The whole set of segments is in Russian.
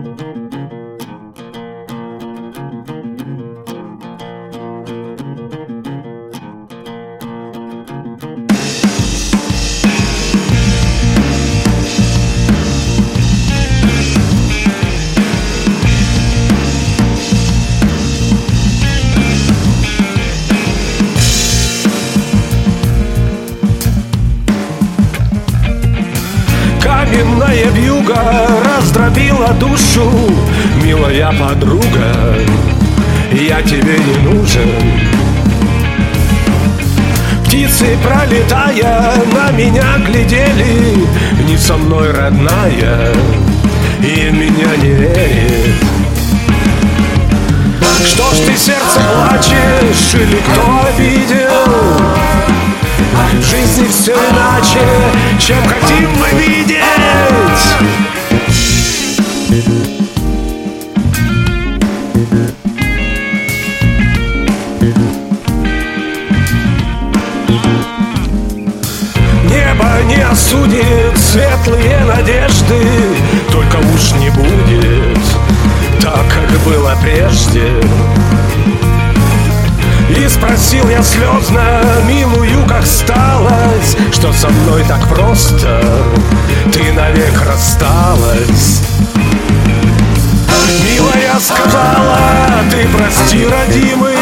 Каменная вьюга раздробила душу, милая подруга, я тебе не нужен. Птицы, пролетая, на меня глядели, не со мной, родная, и меня не верит. Что ж ты, сердце, плачешь, или кто обидел? В жизни все иначе, чем хотим мы видеть. Небо не осудит светлые надежды, только уж не будет так, как было прежде. И спросил я слезно милую, как сталось, что со мной так просто ты навек рассталась. Милая сказала, ты прости, родимый,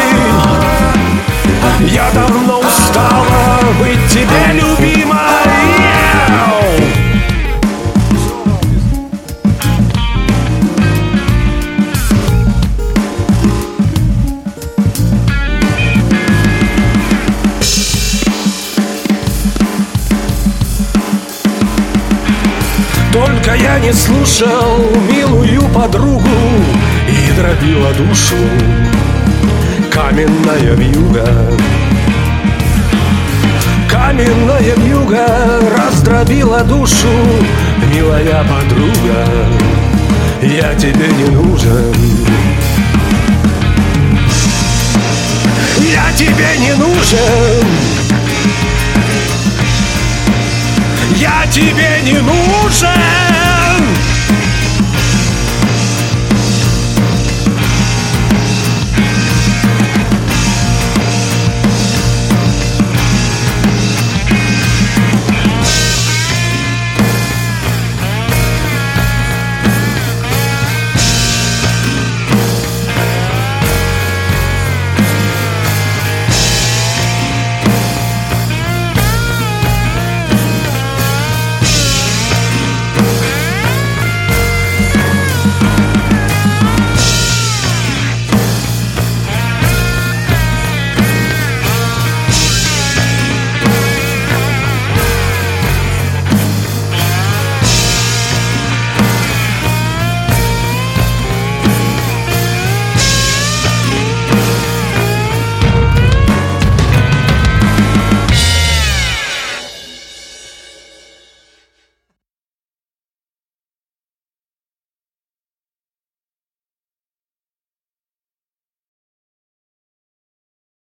я давно устала быть тебе любимой. Только я не слушал милую подругу и дробила душу каменная вьюга. Каменная вьюга раздробила душу, милая подруга, я тебе не нужен. Я тебе не нужен. Я тебе не нужен.